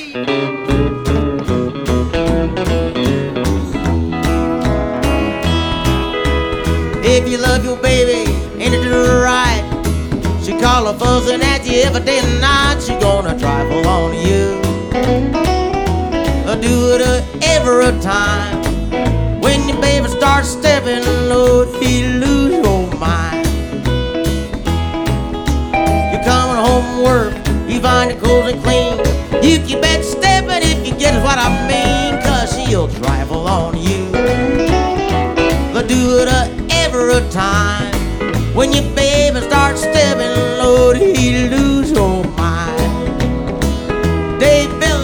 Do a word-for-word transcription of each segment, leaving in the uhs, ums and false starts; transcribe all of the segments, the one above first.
If you love your baby, ain't it right? She call her fussing at you every day and night. She gonna trifle on you, do it uh, every time. When your baby starts stepping, Lord, he lose your mind. You're coming home from work, you find your clothes and clean. You keep back stepping if you get what I mean, cause she'll trifle on you, do it uh, every time. When your baby starts stepping, Lord, he lose your mind. Dave Miller.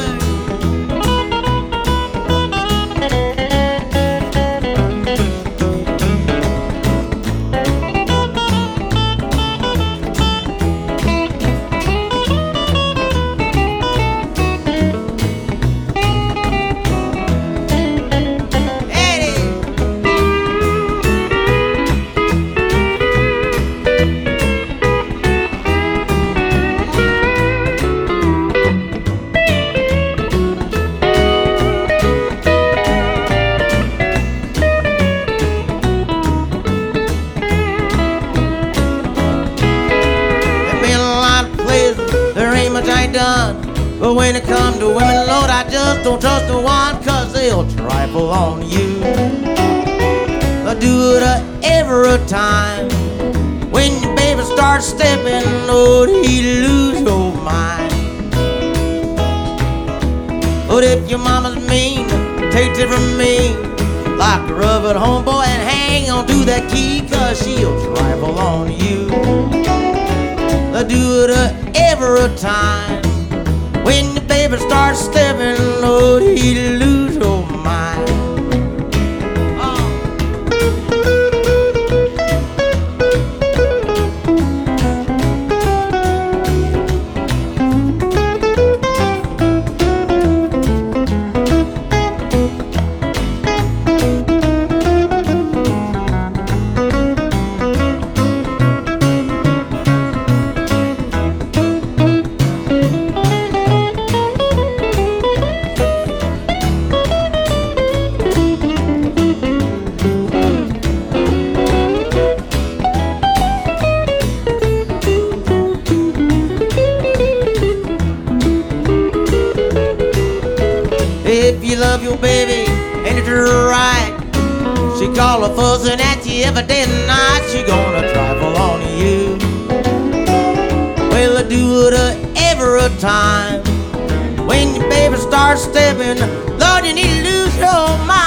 Done. But when it comes to women, Lord, I just don't trust no one, cause they'll trifle on you. I do it uh, every time. When your baby starts stepping, Lord, he lose your mind. But if your mama's mean, take it from me, like a rub at home, boy, and hang on to that key, cause she'll trifle on you. I do it uh, every time. When the baby starts stepping, Lord, he lose your mind. If you love your baby, ain't it right? She call her fussing at you every day and night. She gonna trifle on you. Well, I do it uh, every time. When your baby starts stepping, Lord, you need to lose your mind.